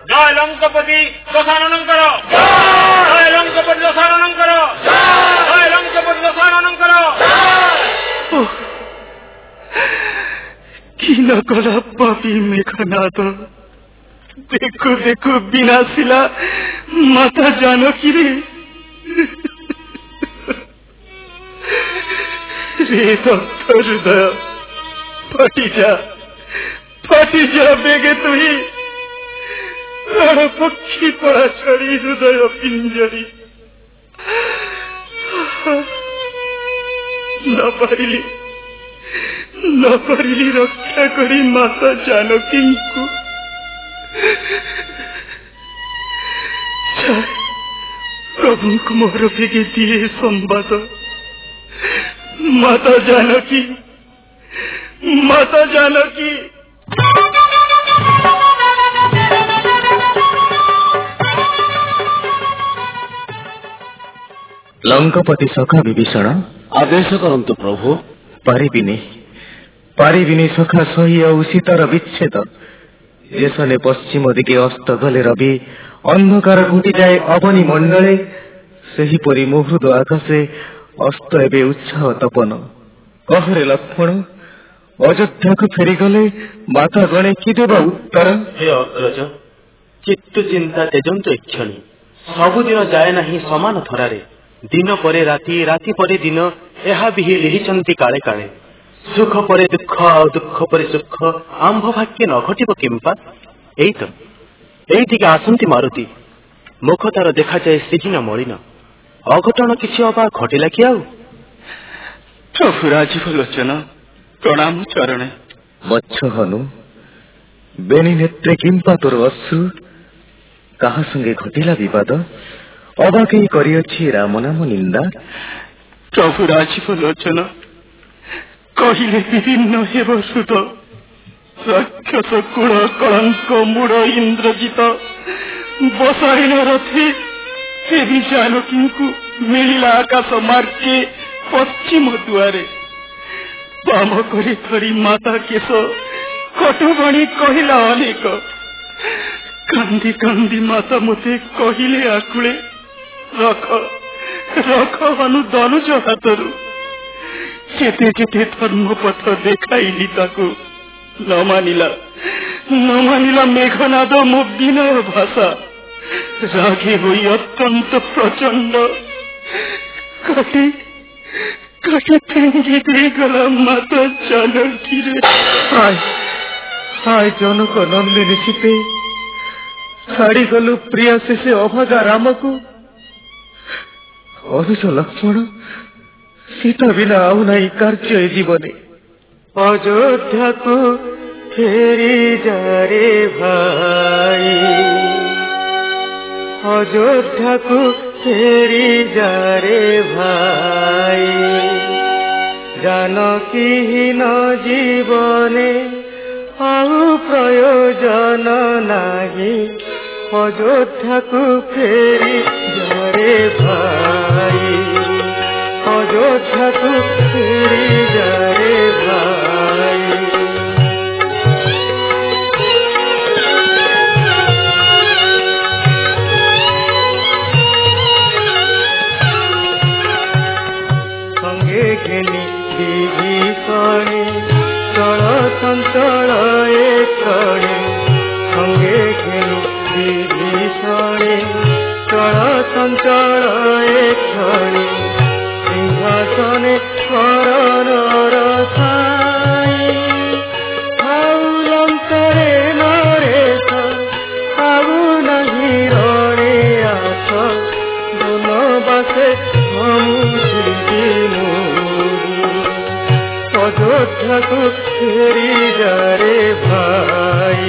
जय लंकापति दशाननंकर जय लंकापति दशाननंकर जय लंकापति दशाननंकर कि न कला पापी मेघनाथ देखो देखो विनाशिला माता जानकी रे रे दत्त हृदय फाटी जा बेगे तुही पक्षी पड़ा छड़ी हृदय पिंजरी न पारिली रक्षा करी माता जानकी को प्रभु को मोर भेगे दिए संवाद माता जानकी लंकापति सखा विभीषण आदेश करंतु प्रभु। पारिबिनी सखा सही और सीतार विच्छेद देशने पश्चिम दिगे अस्त गले रवि अंधकार घुटी जाए अवनी मंडले सेहीपरि मुहृद आकाशे अस्त एबे उत्साह तपन कहरे लक्ष्मण अयोध्या को फेरीगले माता गणे कि देवा उत्तर। हे अग्रज चित्त चिंता तेजंतु इच्छनी सबुदिन जाए नहीं समान थरारे दिन परे राति राति परे दिन यह भी लिहिचंती काले काले सुख परे दुख और दुख परे सुख आंभ भाग्य न घटिब किंपा एइटिके आसंती मारुति मुख तार देखा जाए सिहिन मलिन अघटन किछि अबा घटिला कि आउ। प्रभु राजीव लोचन प्रणाम चरणे वत्स हनु बेनी नेत्रे किंपा तोर अश्रु कहा संगे घटिला विवाद अबाकई करिअछि राम नाम निंदा। प्रभु राजीव लोचन कहिले विभिन्न हेब सुत राक्षस कुल कलंक मूढ़ इंद्रजित बसाइन रथे देवी जानकी को मिलिला आकाश मार्गे पश्चिम दुआरे बाम करे थरी माता केश कटुबणी कहला अनेक कांदी कांदी माता मते कहले आकुले रख रख हनु दनुज हातरू केते केते धर्म पथ देखाइली ताकू न मानिला मेघनाद मो विनय भाषा रागे हुई अत्यंत प्रचंड काटे फेंगी दे गला माता जानकी रे। हाय जनक नंदिनी सीते छाड़ी गलु प्रिया से अभागा राम को अनुज लक्ष्मण सीता बिना आउ नहीं कार्य जीवने अयोध्या को फेरी जा रे भाई अयोध्या को फेरी जा रे भाई जानकी न जीवने आउ प्रयोजन नाही अयोध्या को फेरी जा रे भाई अयोध्या को फेरी जा रे भाई। संगे घेनी विभीषणे चल चंचल एकणे संगे घेनी विभीषणे चल चंचल एकणे सिंहासने करण रखाई लंकारे नरेश आउ नहीं रणे आस बनवासे अयोध्या को फेरी जा रे भाई।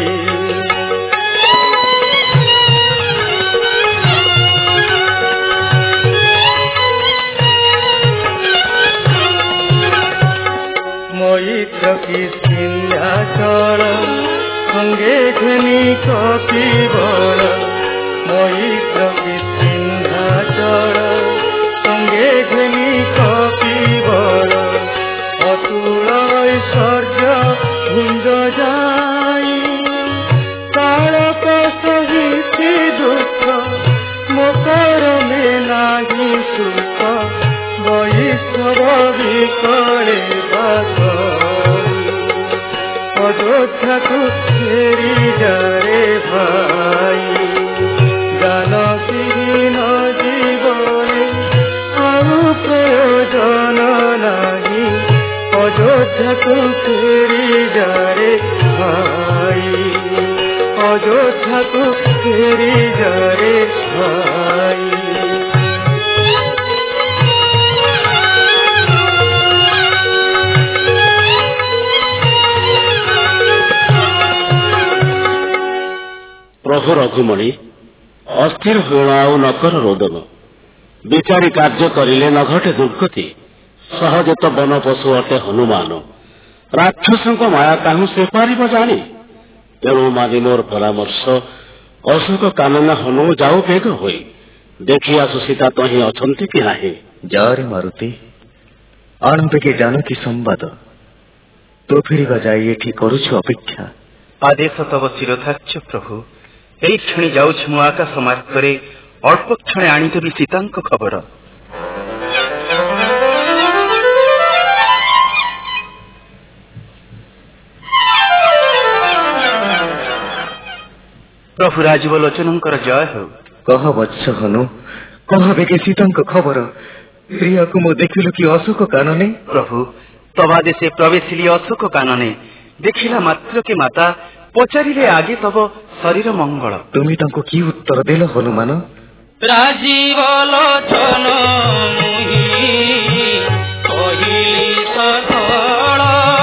मैत्र की सिंहाचल संगे घेनी कपिबल मैत्र की सिंहाचल संगे घेनी कपिबल अतुल ऐश्वर्य भुंज जा অযোধ্যাকু ফেরি যারে ভাই, অযোধ্যাকু ফেরি যারে ভাই। ପ୍ରଭୁ ରଘୁମଣି ଅସ୍ଥିର ହୁଣ ଆଉ ନକର ରୋଦନ, ବିଚାରି କାର୍ଯ୍ୟ କରିଲେ ନ ଘଟେ ଦୁର୍ଗତି। ସହଜ ତ ବନ ପଶୁ ଅଟେ ହନୁମାନ, ରାକ୍ଷସଙ୍କ ମାୟା ତାଙ୍କୁ ସେ ପାରିବ ଜାଣି। ତେଣୁ ମାନି ମୋର ପରାମର୍ଶ, ଅଶୋକ କାନନ ହନୁ ଯାଉ ବେଗ ହୋଇ, ଦେଖି ଆସୁ ସୀତା ତହିଁ ଅଛନ୍ତି କି ନାହିଁ। ଯାରେ ମାରୁତି, ଆଣବେକେ ଜାନକୀ ସମ୍ବାଦ, ତୁ ଫେରିବା ଯାଇ ଏଠି କରୁଛୁ ଅପେକ୍ଷା। ଆଦେଶ ତବ ଚିରଧାର୍ଯ୍ୟ ପ୍ରଭୁ, ଏଇ କ୍ଷଣି ଯାଉଛି ମୁଁ ଆକାଶ ମାର୍ଗରେ, ଅଳ୍ପ କ୍ଷଣେ ଆଣିଦେବି ସୀତାଙ୍କ ଖବର। ପ୍ରଭୁ ରାଜୀବ ଲୋଚନଙ୍କର ଜୟ ହେଉ। କହ ବତ୍ସ ହନୁ, କହ ବେକେ ସୀତାଙ୍କ ଖବର। ପ୍ରିୟାକୁ ମୁଁ ଦେଖିଲୁ କି ଅଶୋକ କାନନେ। ପ୍ରଭୁ ତବାଦେଶେ ପ୍ରବେଶିଲି ଅଶୋକ କାନନେ, ଦେଖିଲା ମାତ୍ରକେ ମାତା ପଚାରିଲେ ଆଗେ ତବ ଶରୀର ମଙ୍ଗଳ। ତୁମେ ତାଙ୍କୁ କି ଉତ୍ତର ଦେଲ ହନୁମାନ? ରାଜୀବ ଲୋଚନ ମୁହିଁ କହିଲି ସକଳ,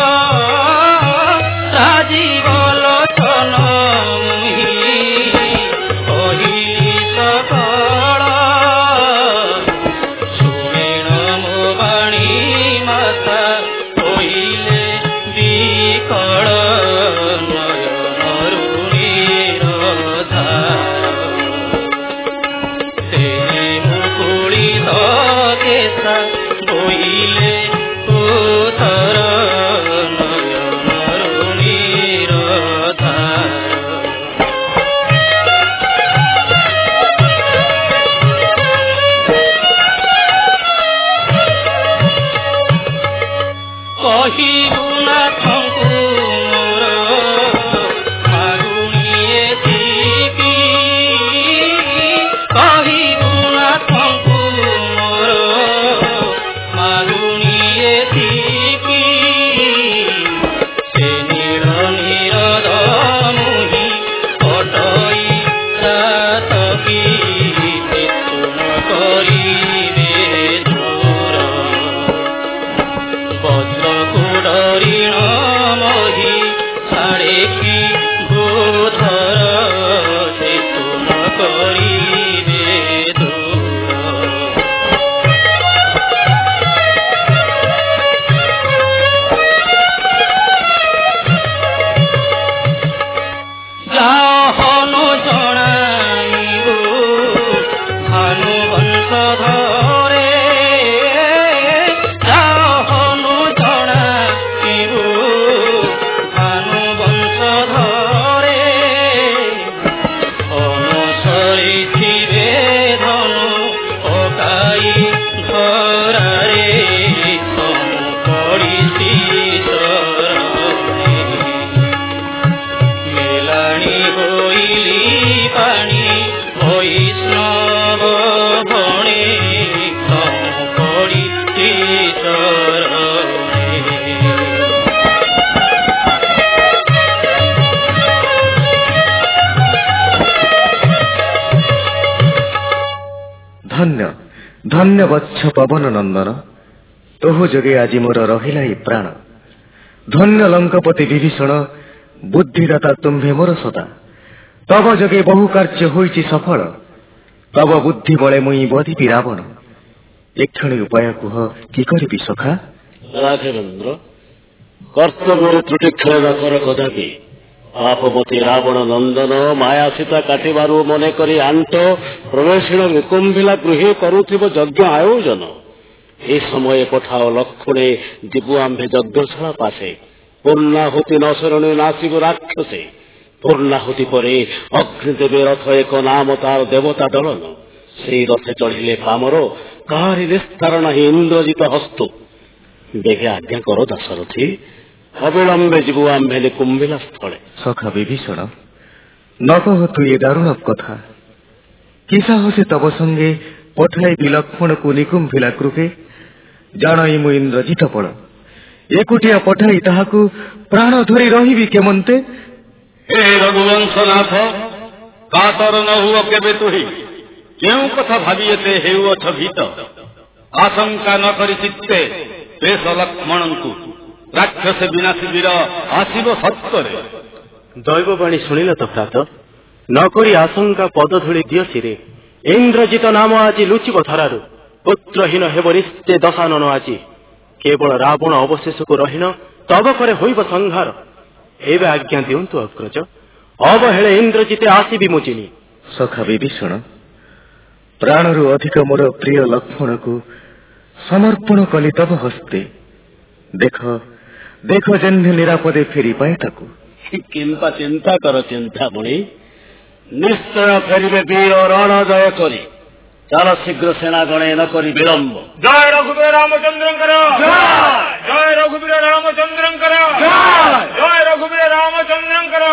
ରାଜୀବ ଲୋଚନ ମୁହିଁ କହିଲି ସକଳ। ଶୁଣିଣ ମୋ ବାଣୀ ମାତା କହିଲେ ବିକଳ, ଧନ୍ୟ ଧନ୍ୟ ବତ୍ସ ପବନ ନନ୍ଦନ, ତୋହ ଯୋଗେ ଆଜି ମୋର ରହିଲା ଏ ପ୍ରାଣ। ଧନ୍ୟ ଲଙ୍କପତି ବିଭୀଷଣ, ବୁଦ୍ଧିଦାତା ତୁମ୍ଭେ ମୋର ସଦା। ତବ ଯୋଗେ ବହୁ କାର୍ଯ୍ୟ ହୋଇଛି ସଫଳ, ତବ ବୁଦ୍ଧି ବଳେ ମୁଇଁ ବଧିବି ରାବଣ। ଏକ୍ଷଣି ଉପାୟ କୁହ କି କରିବି ସଖା। ରାଘବେନ୍ଦ୍ର, କର୍ତ୍ତବ୍ୟରେ ତ୍ରୁଟି କ୍ଷୟ ନ କର କଦାପି। ପାପପତି ରାବଣ ନନ୍ଦନ ମାୟା ସୀତା କାଟିବାରୁ ମନେ କରି ଆଣ୍ଟ ପ୍ରବେଶିଣ ବିକୁମ୍ଭିଲା ଗୃହେ କରୁଥିବ ଯଜ୍ଞ ଆୟୋଜନ। ଏ ସମୟରେ ପଠାଅ ଲକ୍ଷଣେ ଯିବୁ ଆମ୍ଭେ ଯଜ୍ଞଶାଳା ପାଶେ। ପୂର୍ଣ୍ଣାହୁତି ନ ଶରଣେ ନାସିବ ରାକ୍ଷସେ। ପୂର୍ଣ୍ଣାହୁତି ପରେ ଅଗ୍ନି ଦେବେ ରଥ ଏକ ନାମ ତାର ଦେବତା ଦଳନ। ସେଇ ରଥେ ଚଢିଲେ ପାମର, କାହାରି ନିସ୍ତାର ନାହିଁ ଇନ୍ଦ୍ରଜିତ ହସ୍ତ। ବେଗେ ଆଜ୍ଞା କର ଦାଶରଥୀ, ଅବିଳମ୍ବେ ଯିବୁ ଆମ୍ଭେ ନିକୁମ୍ଭିଲା ସ୍ଥଳେ। ସଖା ବିଭୀଷଣ, ନ କହ ତୁ ଏ ଦାରୁଣ କଥା। କି ସାହସେ ତବ ସଙ୍ଗେ ପଠାଇବି ଲକ୍ଷ୍ମଣକୁ ନିକୁମ୍ଭିଲା ଗୃହେ। ଜାଣଇ ମୁଁ ଇନ୍ଦ୍ରଜିତ ବଳ, ଏକୁଟିଆ ପଠାଇ ତାହାକୁ ପ୍ରାଣ ଧରି ରହିବି କେମନ୍ତେ? ହେ ରଘୁବଂଶନାଥ, କାତର ନ ହୁଅ କେବେ ତୁହି। କେଉଁ କଥା ଭାବି ଏତେ ହେଉଅଛ ଭୀତ? ଆଶଙ୍କା ନ କରି ଚିତ୍ତେ ବେଶ ଲକ୍ଷ୍ମଣଙ୍କୁ ରାକ୍ଷସ ବିନାଶୀ ବୀର ଆସିବ ସତ୍ତରେ। ଦୈବବାଣୀ ଶୁଣିଲ ତ ଭ୍ରାତ? ନକରି ଆଶଙ୍କା ପଦଧୂଳି ଦିଅ ଶିରେ। ଇନ୍ଦ୍ରଜିତ ନାମ ଆଜି ଲୁଚିବ ଧରାରୁ। ପୁତ୍ରହୀନ ହେବ ନିଶ୍ଚେ ଦଶାନନ ଆଜି। କେବଳ ରାବଣ ଅବଶେଷକୁ ରହିନ ତବ ପରେ ହୋଇବ ସଂହାର। ଏବେ ଆଜ୍ଞା ଦିଅନ୍ତୁ ଅଗ୍ରଜ, ଅବହେଳେ ଇନ୍ଦ୍ରଜିତେ ଆସିବି ମୁଁ ଚିନି। ସଖା ବିଭୀଷଣ, ପ୍ରାଣରୁ ଅଧିକ ମୋର ପ୍ରିୟ ଲକ୍ଷ୍ମଣକୁ ସମର୍ପଣ କଲି ତବ ହସ୍ତେ। ଦେଖ ଦେଖ ଯେହ୍ନେ ନିରାପଦେ ଫେରି ପାଏ ତାକୁ। କିମ୍ବା ଚିନ୍ତା କର ଚିନ୍ତାମଣି, ନିଶ୍ଚୟ ଫେରିବେ ବୀର ରଣ ଜୟ କରି। ଚାଲ ଶୀଘ୍ର ସେନା ଗଣେ ନ କରି ବିଳମ୍ବ। ଜୟ ରଘୁବୀର ରାମଚନ୍ଦ୍ରଙ୍କର ଜୟ ରଘୁବୀର ରାମଚନ୍ଦ୍ରଙ୍କର ଜୟ ରଘୁବୀର ରାମଚନ୍ଦ୍ରଙ୍କର।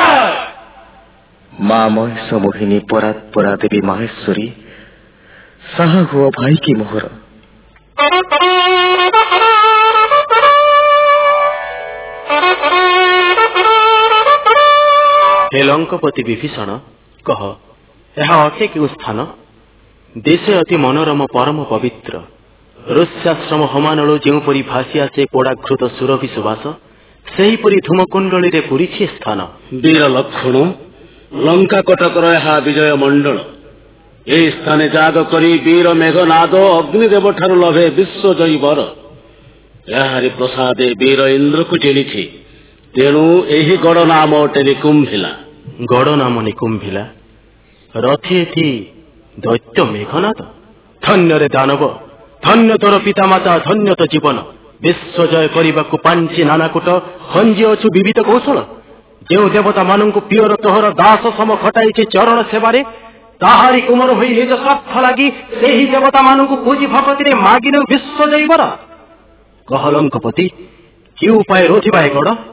ମା ମହେଶ ମୋହିନୀ ପରାତ୍ପରା ଦେବୀ ମାହେଶ୍ୱରୀ, ସାହା ହୁଅ ଭାଇ କି ମୋହର। ହେ ଲଙ୍କପତି ବିଭୀଷଣ, କହ ଏହା ଅଟେ କେଉଁ ସ୍ଥାନ? ଦେଶେ ଅତି ମନୋରମ ପରମ ପବିତ୍ର। ଋଷ୍ୟାଶ୍ରମ ହମାନଳୁ ଯେଉଁପରି ଭାସି ଆସେ କୋଡ଼ାଘୃତ ସୁରଭି ସୁବାସ, ସେହିପରି ଧୂମକୁଣ୍ଡଳୀରେ ପୁରିଛି ସ୍ଥାନ। ବୀର ଲକ୍ଷ୍ମଣ, ଲଙ୍କା କଟକର ଏହା ବିଜୟ ମଣ୍ଡଳ। ଏହି ସ୍ଥାନେ ଯାଗ କରି ବୀର ମେଘନାଦ ଅଗ୍ନିଦେବ ଠାରୁ ଲଭେ ବିଶ୍ୱଜୟୀ ବର। ଏହାରି ପ୍ରସାଦେ ବୀର ଇନ୍ଦ୍ରକୁ ଚିଣିଛି, ତେଣୁ ଏହି ଗଡ଼ ନାମ ଅଟେ ନିକୁମ୍ଭିଲା। ଗଡ଼ ନାମ ନିକୁମ୍ଭିଲା, ରଥି ଏଥି ଦୈତ୍ୟ ମେଘନାଦ। ଧନ୍ୟରେ ଦାନବ, ଧନ୍ୟ ତୋର ପିତାମାତା, ଧନ୍ୟ ତ ଜୀବନ। ବିଶ୍ୱଜୟ କରିବାକୁ ପାଞ୍ଚି ନାନାକୁଟ, ଖଞ୍ଜି ଅଛୁ ବିବିଧ କୌଶଳ। ଯେଉଁ ଦେବତା ମାନଙ୍କୁ ପିଓର ତୋହର ଦାସ ସମ ଖଟାଇଛି ଚରଣ ସେବାରେ, ତାହାରି କୁମର ହୋଇ ନିଜ ସ୍ୱାର୍ଥ ଲାଗି ସେହି ଦେବତା ମାନଙ୍କୁ ପୂଜି ଭଗତିରେ ମାଗିନେଉ ବିଶ୍ୱଜୟୀ ବର। କହ ଲଙ୍କପତି, କି ଉପାୟ ରୋଧିବା ଏ ଗଡ଼?